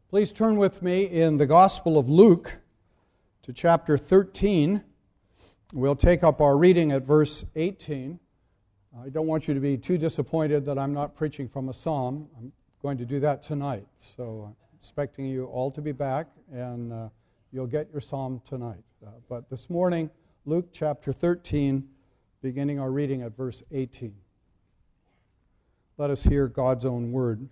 Please turn with me in the Gospel of Luke to chapter 13. We'll take up our reading at verse 18. I don't want you to be too disappointed that I'm not preaching from a psalm. I'm going to do that tonight. So I'm expecting you all to be back, and you'll get your psalm tonight. But this morning, Luke chapter 13, beginning our reading at verse 18. Let us hear God's own word.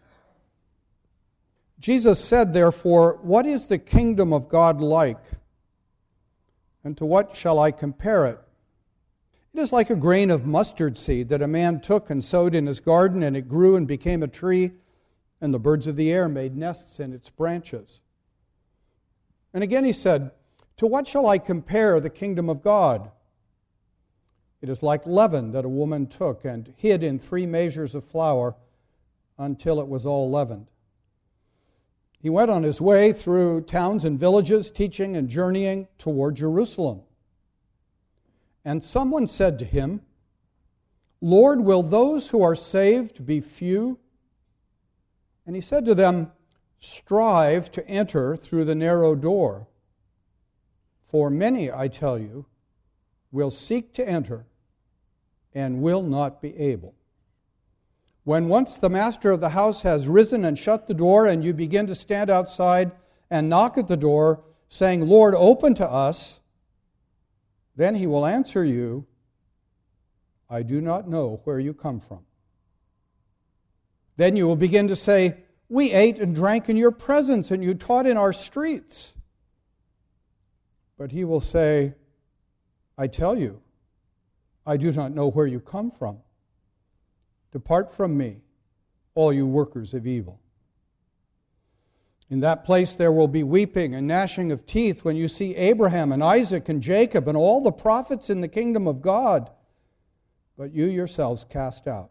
Jesus said, therefore, what is the kingdom of God like? And to what shall I compare it? It is like a grain of mustard seed that a man took and sowed in his garden, and it grew and became a tree, and the birds of the air made nests in its branches. And again he said, to what shall I compare the kingdom of God? It is like leaven that a woman took and hid in 3 measures of flour until it was all leavened. He went on his way through towns and villages, teaching and journeying toward Jerusalem. And someone said to him, Lord, will those who are saved be few? And he said to them, strive to enter through the narrow door. For many, I tell you, will seek to enter and will not be able. When once the master of the house has risen and shut the door, and you begin to stand outside and knock at the door, saying, Lord, open to us, then he will answer you, I do not know where you come from. Then you will begin to say, we ate and drank in your presence, and you taught in our streets. But he will say, I tell you, I do not know where you come from. Depart from me, all you workers of evil. In that place there will be weeping and gnashing of teeth when you see Abraham and Isaac and Jacob and all the prophets in the kingdom of God, but you yourselves cast out.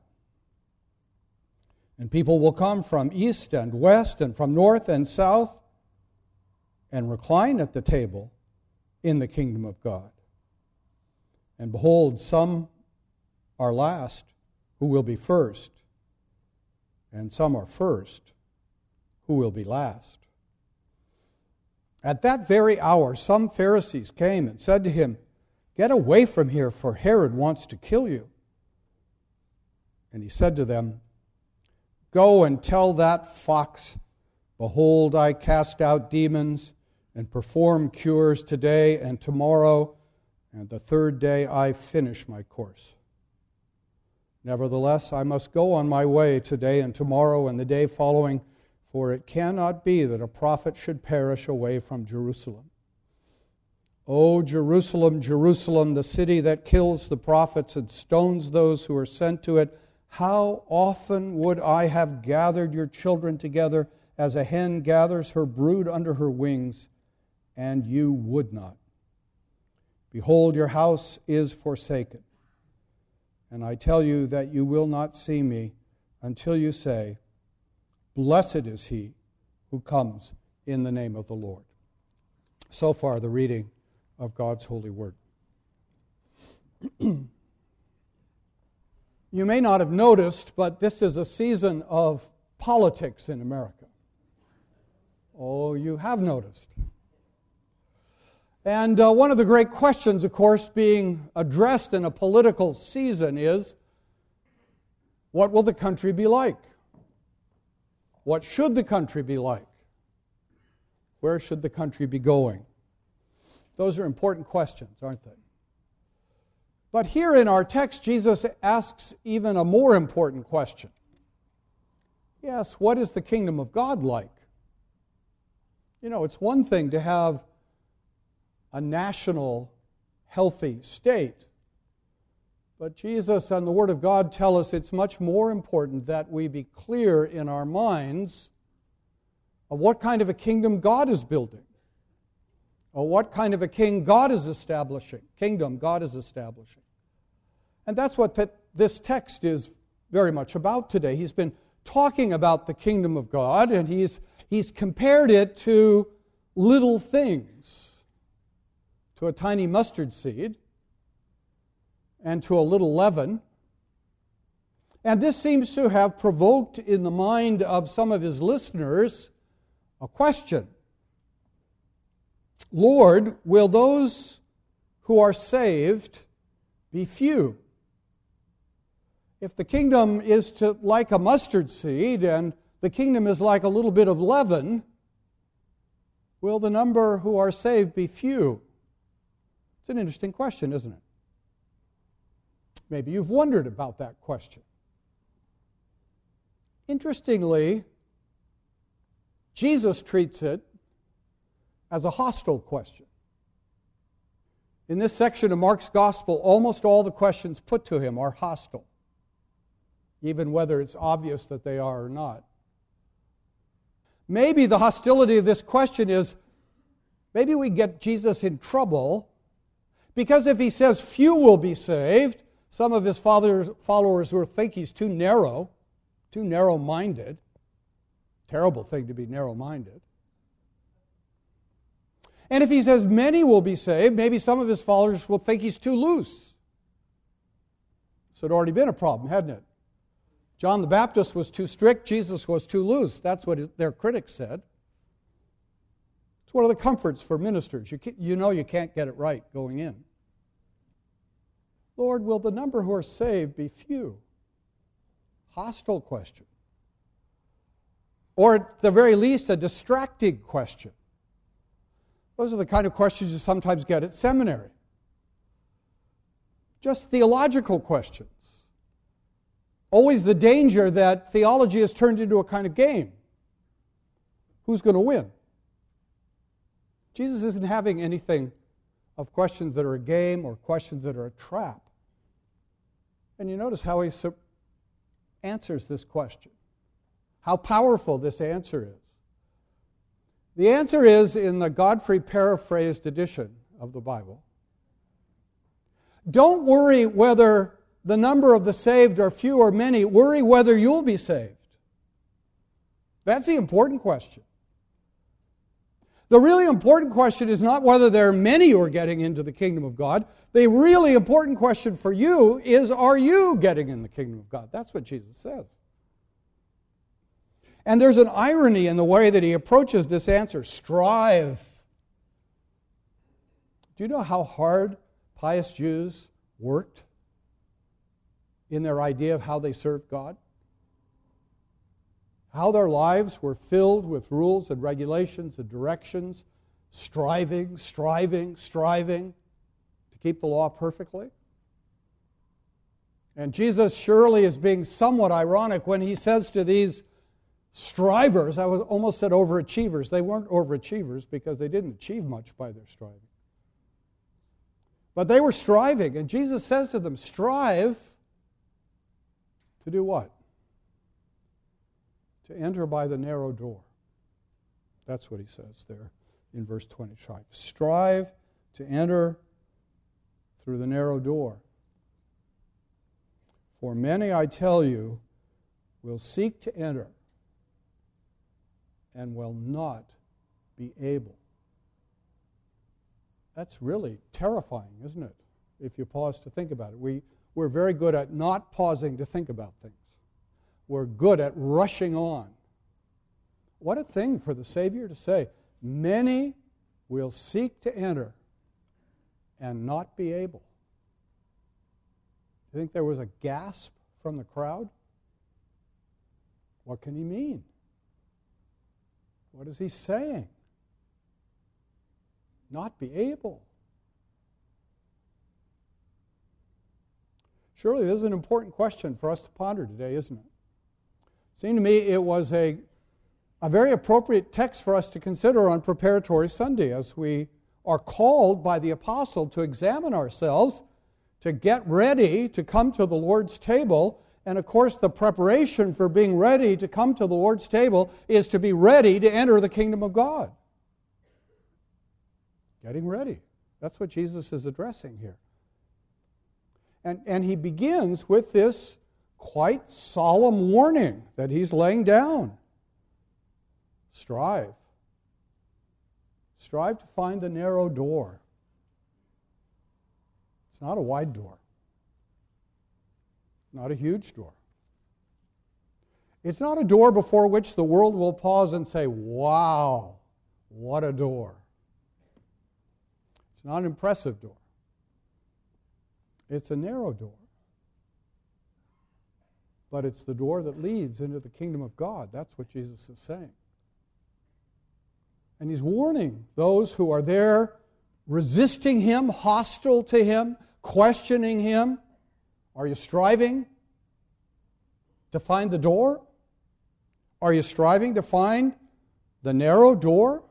And people will come from east and west and from north and south and recline at the table in the kingdom of God. And behold, some are last who will be first, and some are first who will be last. At that very hour, some Pharisees came and said to him, get away from here, for Herod wants to kill you. And he said to them, go and tell that fox, behold, I cast out demons and perform cures today and tomorrow, and the third day I finish my course. Nevertheless, I must go on my way today and tomorrow and the day following, for it cannot be that a prophet should perish away from Jerusalem. O Jerusalem, Jerusalem, the city that kills the prophets and stones those who are sent to it, how often would I have gathered your children together as a hen gathers her brood under her wings, and you would not. Behold, your house is forsaken. And I tell you that you will not see me until you say, blessed is he who comes in the name of the Lord. So far, the reading of God's holy word. You may not have noticed, but this is a season of politics in America. Oh, you have noticed. And one of the great questions, of course, being addressed in a political season is, what will the country be like? What should the country be like? Where should the country be going? Those are important questions, aren't they? But here in our text, Jesus asks even a more important question. Yes, what is the kingdom of God like? You know, it's one thing to have a national, healthy state. But Jesus and the Word of God tell us it's much more important that we be clear in our minds of what kind of a kingdom God is building, or what kind of a kingdom God is establishing. And that's what this text is very much about today. He's been talking about the kingdom of God, and he's compared it to little things, to a tiny mustard seed, and to a little leaven. And this seems to have provoked in the mind of some of his listeners a question. Lord, will those who are saved be few? If the kingdom is like a mustard seed and the kingdom is like a little bit of leaven, will the number who are saved be few? It's an interesting question, isn't it? Maybe you've wondered about that question. Interestingly, Jesus treats it as a hostile question. In this section of Mark's Gospel, almost all the questions put to him are hostile, even whether it's obvious that they are or not. Maybe the hostility of this question is, maybe we get Jesus in trouble, because if he says few will be saved, some of his followers will think he's too narrow-minded. Terrible thing to be narrow-minded. And if he says many will be saved, maybe some of his followers will think he's too loose. So it had already been a problem, hadn't it? John the Baptist was too strict, Jesus was too loose. That's what their critics said. It's one of the comforts for ministers. You know you can't get it right going in. Lord, will the number who are saved be few? Hostile question. Or at the very least, a distracting question. Those are the kind of questions you sometimes get at seminary. Just theological questions. Always the danger that theology is turned into a kind of game. Who's going to win? Jesus isn't having anything of questions that are a game or questions that are a trap. And you notice how he answers this question. How powerful this answer is. The answer is in the Godfrey paraphrased edition of the Bible. Don't worry whether the number of the saved are few or many. Worry whether you'll be saved. That's the important question. The really important question is not whether there are many who are getting into the kingdom of God. The really important question for you is, are you getting in the kingdom of God? That's what Jesus says. And there's an irony in the way that he approaches this answer. Strive. Do you know how hard pious Jews worked in their idea of how they served God? How their lives were filled with rules and regulations and directions, striving to keep the law perfectly. And Jesus surely is being somewhat ironic when he says to these strivers, I almost said overachievers. They weren't overachievers because they didn't achieve much by their striving. But they were striving, and Jesus says to them, strive to do what? To enter by the narrow door. That's what he says there in verse 25. Strive to enter through the narrow door. For many, I tell you, will seek to enter and will not be able. That's really terrifying, isn't it? If you pause to think about it. We're very good at not pausing to think about things. We're good at rushing on. What a thing for the Savior to say. Many will seek to enter and not be able. Do you think there was a gasp from the crowd? What can he mean? What is he saying? Not be able. Surely this is an important question for us to ponder today, isn't it? It seemed to me it was a very appropriate text for us to consider on Preparatory Sunday as we are called by the apostle to examine ourselves, to get ready to come to the Lord's table. And of course, the preparation for being ready to come to the Lord's table is to be ready to enter the kingdom of God. Getting ready. That's what Jesus is addressing here. And he begins with this quite solemn warning that he's laying down. Strive. Strive to find the narrow door. It's not a wide door. Not a huge door. It's not a door before which the world will pause and say, wow, what a door. It's not an impressive door. It's a narrow door. But it's the door that leads into the kingdom of God. That's what Jesus is saying. And he's warning those who are there resisting him, hostile to him, questioning him. Are you striving to find the door? Are you striving to find the narrow door?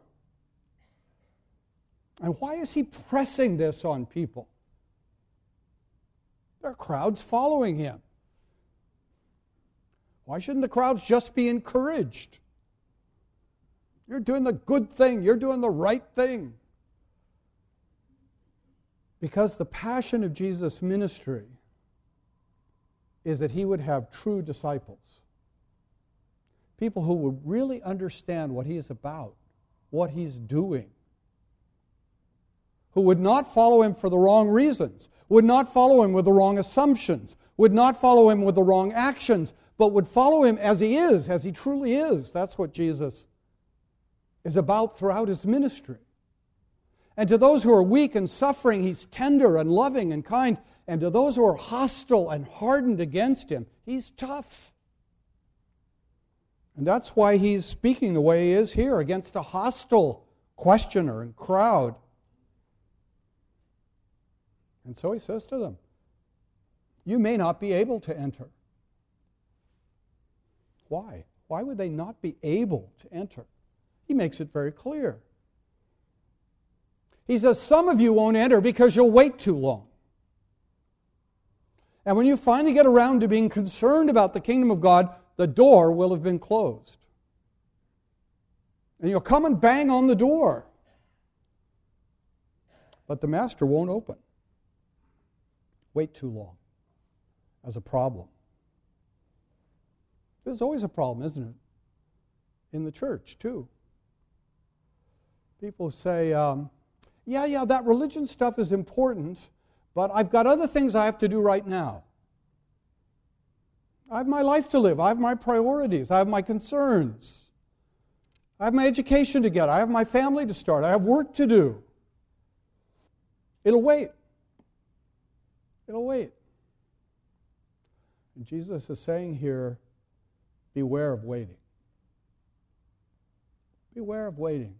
And why is he pressing this on people? There are crowds following him. Why shouldn't the crowds just be encouraged? You're doing the good thing. You're doing the right thing. Because the passion of Jesus' ministry is that he would have true disciples. People who would really understand what he is about, what he's doing. Who would not follow him for the wrong reasons, would not follow him with the wrong assumptions, would not follow him with the wrong actions, but would follow him as he is, as he truly is. That's what Jesus is about throughout his ministry. And to those who are weak and suffering, he's tender and loving and kind. And to those who are hostile and hardened against him, he's tough. And that's why he's speaking the way he is here, against a hostile questioner and crowd. And so he says to them, you may not be able to enter. Why? Why would they not be able to enter? He makes it very clear. He says, some of you won't enter because you'll wait too long. And when you finally get around to being concerned about the kingdom of God, the door will have been closed. And you'll come and bang on the door. But the master won't open. Wait too long as a problem. There's always a problem, isn't it? In the church, too. People say, yeah, that religion stuff is important, but I've got other things I have to do right now. I have my life to live. I have my priorities. I have my concerns. I have my education to get. I have my family to start. I have work to do. It'll wait. It'll wait. And Jesus is saying here, beware of waiting. Beware of waiting.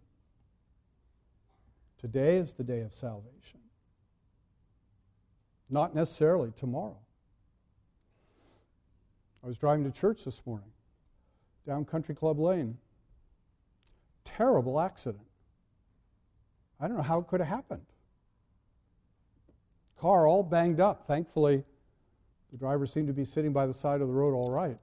Today is the day of salvation. Not necessarily tomorrow. I was driving to church this morning, down Country Club Lane. Terrible accident. I don't know how it could have happened. Car all banged up. Thankfully, the driver seemed to be sitting by the side of the road all right.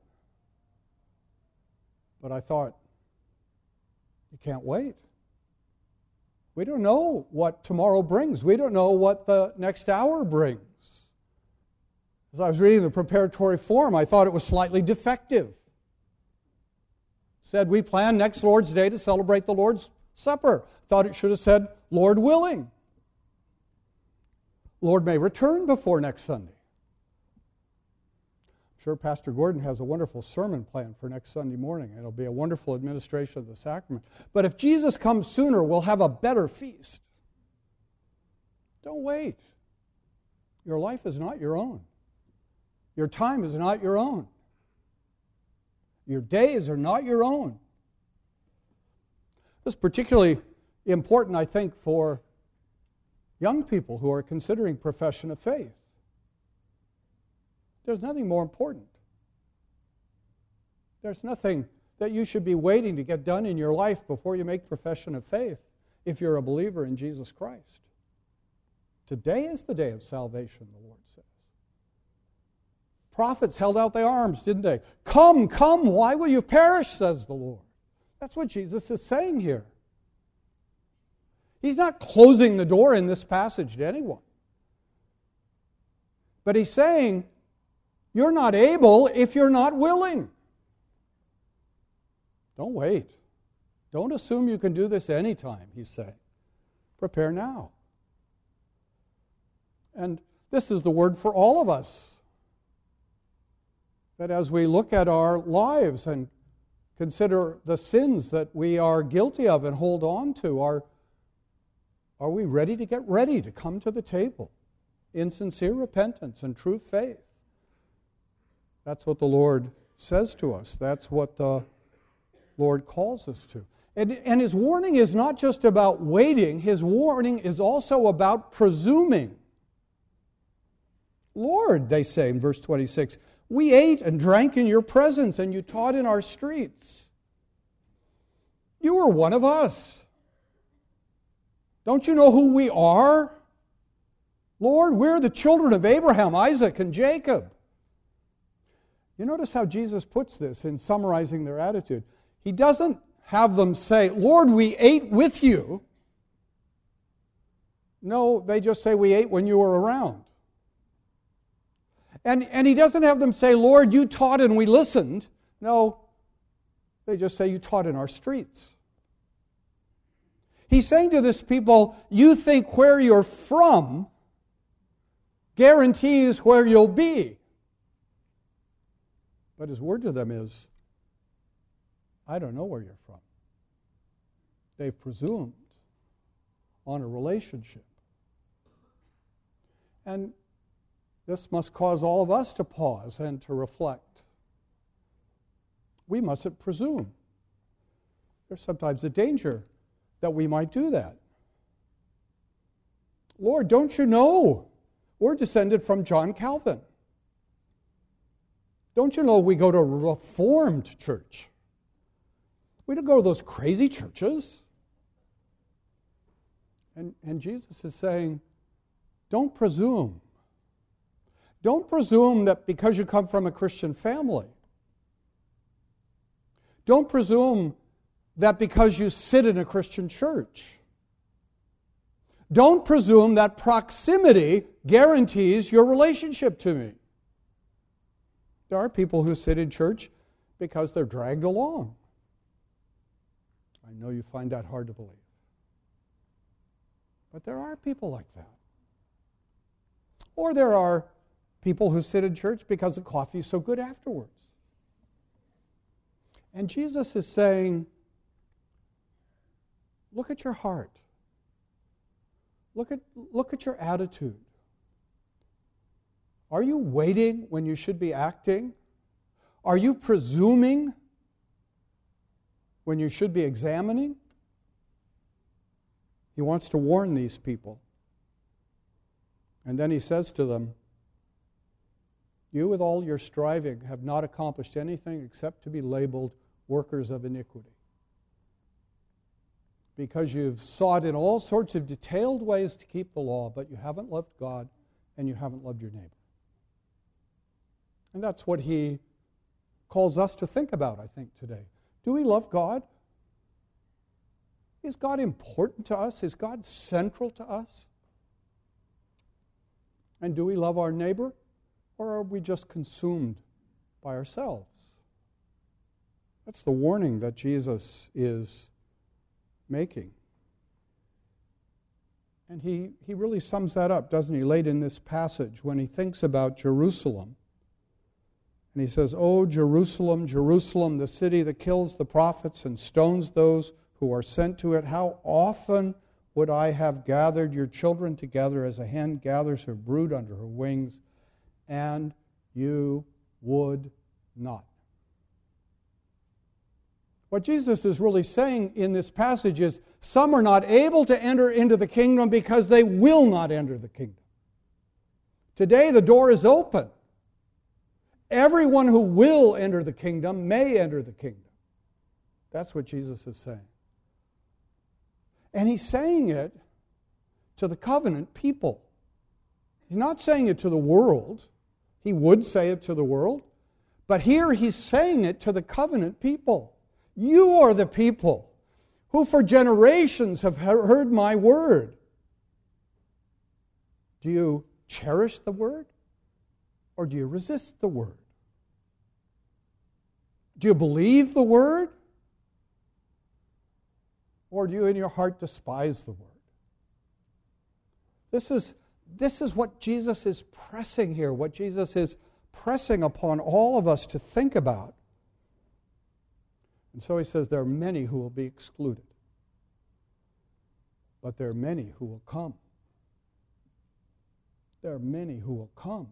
But I thought, you can't wait. We don't know what tomorrow brings. We don't know what the next hour brings. As I was reading the preparatory form, I thought it was slightly defective. It said, we plan next Lord's Day to celebrate the Lord's Supper. Thought it should have said, Lord willing. Lord may return before next Sunday. I'm sure Pastor Gordon has a wonderful sermon planned for next Sunday morning. It'll be a wonderful administration of the sacrament. But if Jesus comes sooner, we'll have a better feast. Don't wait. Your life is not your own. Your time is not your own. Your days are not your own. This is particularly important, I think, for young people who are considering profession of faith. There's nothing more important. There's nothing that you should be waiting to get done in your life before you make profession of faith if you're a believer in Jesus Christ. Today is the day of salvation, the Lord says. Prophets held out their arms, didn't they? Come, come, why will you perish, says the Lord. That's what Jesus is saying here. He's not closing the door in this passage to anyone. But he's saying, you're not able if you're not willing. Don't wait. Don't assume you can do this anytime, he's saying. Prepare now. And this is the word for all of us. That as we look at our lives and consider the sins that we are guilty of and hold on to, are we ready to come to the table in sincere repentance and true faith? That's what the Lord says to us. That's what the Lord calls us to. And His warning is not just about waiting. His warning is also about presuming. Lord, they say in verse 26, we ate and drank in your presence, and you taught in our streets. You are one of us. Don't you know who we are? Lord, we're the children of Abraham, Isaac, and Jacob. You notice how Jesus puts this in summarizing their attitude. He doesn't have them say, Lord, we ate with you. No, they just say, we ate when you were around. And He doesn't have them say, Lord, you taught and we listened. No, they just say, you taught in our streets. He's saying to this people, you think where you're from guarantees where you'll be. But His word to them is, I don't know where you're from. They've presumed on a relationship. And this must cause all of us to pause and to reflect. We mustn't presume. There's sometimes a danger that we might do that. Lord, don't you know we're descended from John Calvin? Don't you know we go to a Reformed church? We don't go to those crazy churches. And Jesus is saying, don't presume. Don't presume that because you come from a Christian family. Don't presume that because you sit in a Christian church. Don't presume that proximity guarantees your relationship to me. There are people who sit in church because they're dragged along. I know you find that hard to believe. But there are people like that. Or there are people who sit in church because the coffee is so good afterwards. And Jesus is saying, look at your heart. Look at your attitude. Are you waiting when you should be acting? Are you presuming when you should be examining? He wants to warn these people. And then He says to them, you with all your striving have not accomplished anything except to be labeled workers of iniquity. Because you've sought in all sorts of detailed ways to keep the law, but you haven't loved God and you haven't loved your neighbor. And that's what He calls us to think about, I think, today. Do we love God? Is God important to us? Is God central to us? And do we love our neighbor? Or are we just consumed by ourselves? That's the warning that Jesus is making. And he really sums that up, doesn't he, late in this passage when He thinks about Jerusalem. And He says, "O Jerusalem, Jerusalem, the city that kills the prophets and stones those who are sent to it, how often would I have gathered your children together as a hen gathers her brood under her wings, and you would not." What Jesus is really saying in this passage is some are not able to enter into the kingdom because they will not enter the kingdom. Today the door is open. Everyone who will enter the kingdom may enter the kingdom. That's what Jesus is saying. And He's saying it to the covenant people. He's not saying it to the world. He would say it to the world. But here He's saying it to the covenant people. You are the people who for generations have heard my word. Do you cherish the word? Or do you resist the word? Do you believe the word? Or do you in your heart despise the word? This is what Jesus is pressing here, what Jesus is pressing upon all of us to think about. And so he says there are many who will be excluded. But there are many who will come. There are many who will come.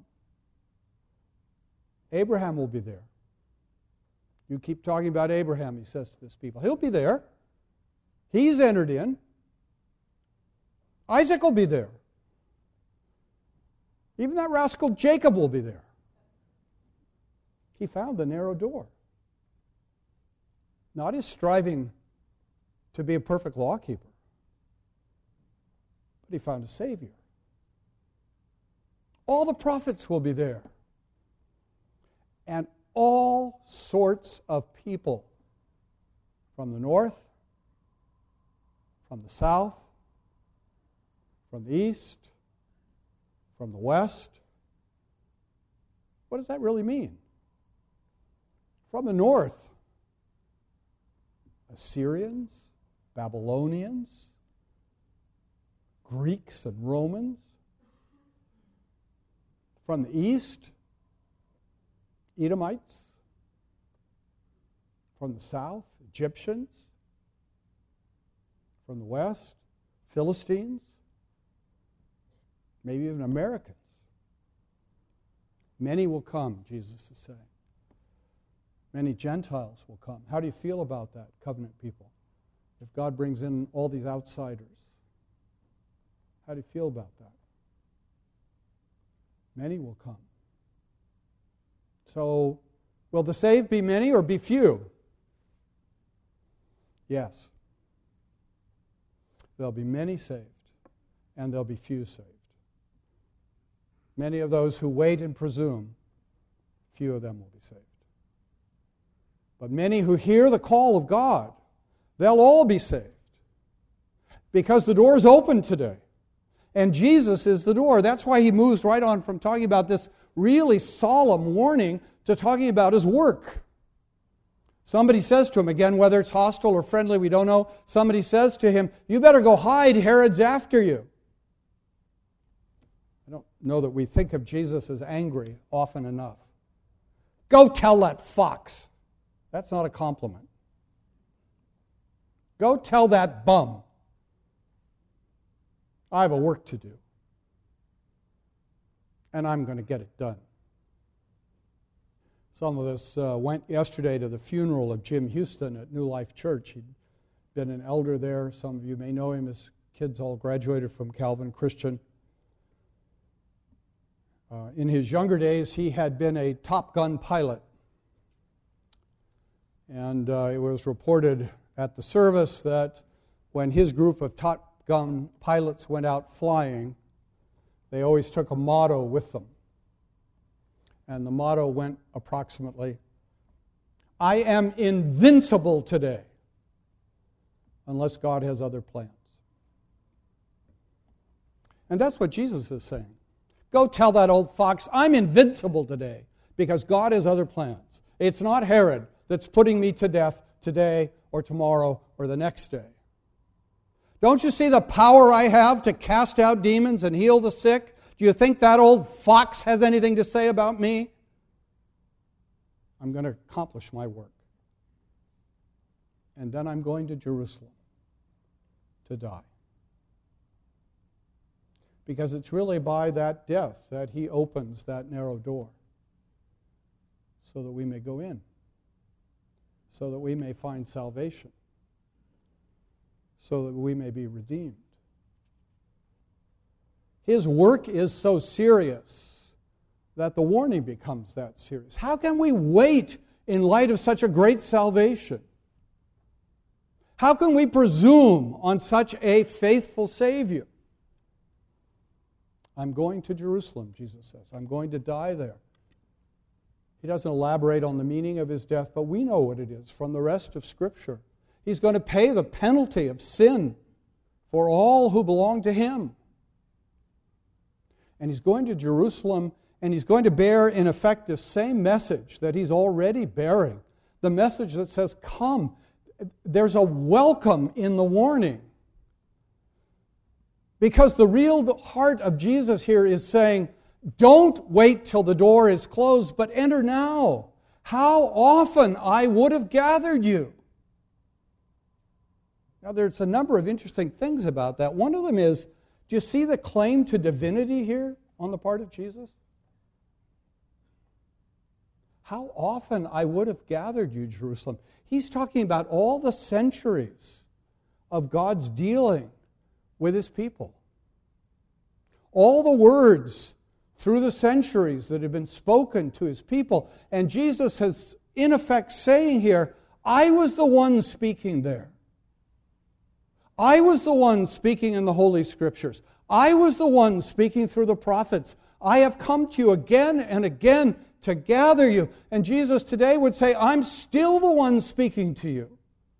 Abraham will be there. You keep talking about Abraham, he says to this people. He'll be there. He's entered in. Isaac will be there. Even that rascal Jacob will be there. He found the narrow door. Not his striving to be a perfect law keeper, but he found a Savior. All the prophets will be there. And all sorts of people from the north, from the south, from the east, from the west. What does that really mean? From the north, Assyrians, Babylonians, Greeks and Romans. From the east, Edomites. From the south, Egyptians. From the west, Philistines. Maybe even Americans. Many will come, Jesus is saying. Many Gentiles will come. How do you feel about that, covenant people? If God brings in all these outsiders, how do you feel about that? Many will come. So, will the saved be many or be few? Yes. There'll be many saved, and there'll be few saved. Many of those who wait and presume, few of them will be saved. But many who hear the call of God, they'll all be saved. Because the door is open today. And Jesus is the door. That's why he moves right on from talking about this really solemn warning to talking about his work. Somebody says to him, again, whether it's hostile or friendly, we don't know. Somebody says to him, you better go hide, Herod's after you. I don't know that we think of Jesus as angry often enough. Go tell that fox. That's not a compliment. Go tell that bum. I have a work to do. And I'm going to get it done. Some of us went yesterday to the funeral of Jim Houston at New Life Church. He'd been an elder there. Some of you may know him. His kids all graduated from Calvin Christian. In his younger days, he had been a Top Gun pilot. And it was reported at the service that when his group of Top Gun pilots went out flying, they always took a motto with them. And the motto went approximately, I am invincible today, unless God has other plans. And that's what Jesus is saying. Go tell that old fox, I'm invincible today, because God has other plans. It's not Herod that's putting me to death today or tomorrow or the next day. Don't you see the power I have to cast out demons and heal the sick? Do you think that old fox has anything to say about me? I'm going to accomplish my work. And then I'm going to Jerusalem to die. Because it's really by that death that he opens that narrow door so that we may go in, so that we may find salvation, so that we may be redeemed. His work is so serious that the warning becomes that serious. How can we wait in light of such a great salvation? How can we presume on such a faithful Savior? I'm going to Jerusalem, Jesus says. I'm going to die there. He doesn't elaborate on the meaning of his death, but we know what it is from the rest of Scripture. He's going to pay the penalty of sin for all who belong to him. And he's going to Jerusalem, and he's going to bear, in effect, the same message that he's already bearing. The message that says, come. There's a welcome in the warning. Because the real heart of Jesus here is saying, Don't wait till the door is closed, but enter now. How often I would have gathered you. Now, there's a number of interesting things about that. One of them is, do you see the claim to divinity here on the part of Jesus? How often I would have gathered you, Jerusalem. He's talking about all the centuries of God's dealing with His people. All the words through the centuries that have been spoken to His people. And Jesus is, in effect, saying here, I was the one speaking there. I was the one speaking in the Holy Scriptures. I was the one speaking through the prophets. I have come to you again and again to gather you. And Jesus today would say, I'm still the one speaking to you.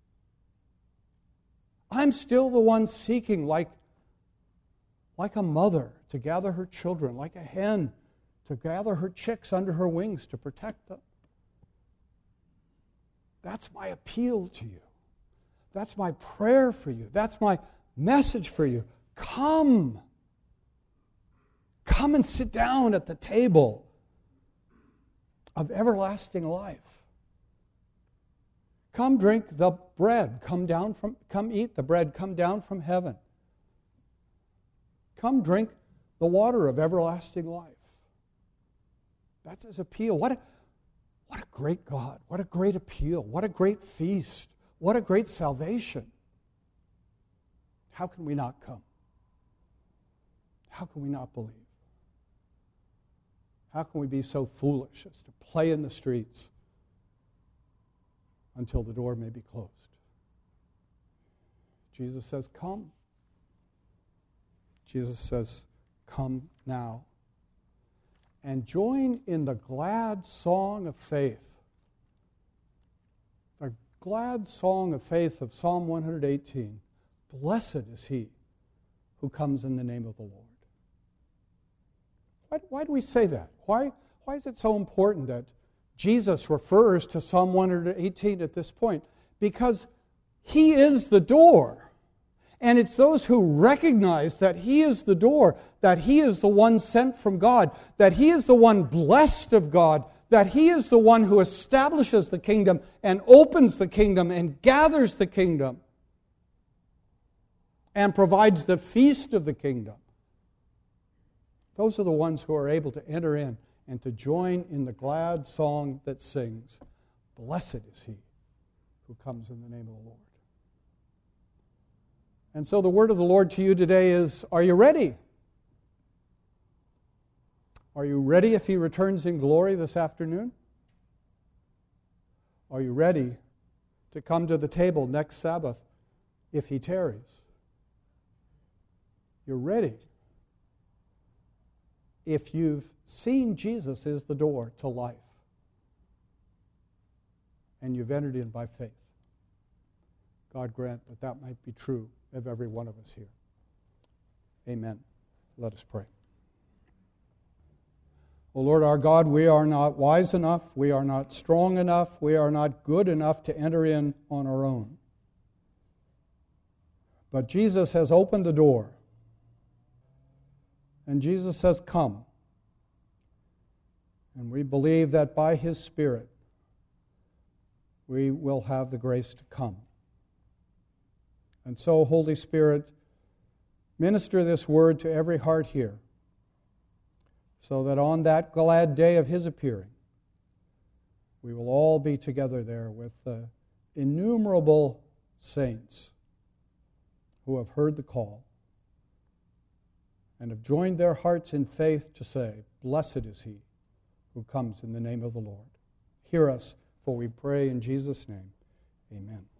I'm still the one seeking like a mother to gather her children, like a hen to gather her chicks under her wings to protect them. That's my appeal to you. That's my prayer for you. That's my message for you. Come. Come and sit down at the table of everlasting life. Come drink the bread, come eat the bread, come down from heaven. Come drink the water of everlasting life. That's His appeal. What a great God. What a great appeal. What a great feast. What a great salvation. How can we not come? How can we not believe? How can we be so foolish as to play in the streets until the door may be closed? Jesus says, come. Jesus says, come now. And join in the glad song of faith. The glad song of faith of Psalm 118. Blessed is he who comes in the name of the Lord. Why do we say that? Why is it so important that Jesus refers to Psalm 118 at this point? Because He is the door. And it's those who recognize that He is the door, that He is the one sent from God, that He is the one blessed of God, that He is the one who establishes the kingdom and opens the kingdom and gathers the kingdom and provides the feast of the kingdom. Those are the ones who are able to enter in and to join in the glad song that sings, blessed is he who comes in the name of the Lord. And so the word of the Lord to you today is, are you ready? Are you ready if He returns in glory this afternoon? Are you ready to come to the table next Sabbath if He tarries? You're ready if you've seen Jesus is the door to life and you've entered in by faith. God grant that that might be true of every one of us here. Amen. Let us pray. O Lord our God, we are not wise enough, we are not strong enough, we are not good enough to enter in on our own. But Jesus has opened the door. And Jesus says, come. And we believe that by His Spirit, we will have the grace to come. And so, Holy Spirit, minister this word to every heart here, so that on that glad day of His appearing, we will all be together there with the innumerable saints who have heard the call and have joined their hearts in faith to say, blessed is he who comes in the name of the Lord. Hear us, for we pray in Jesus' name. Amen.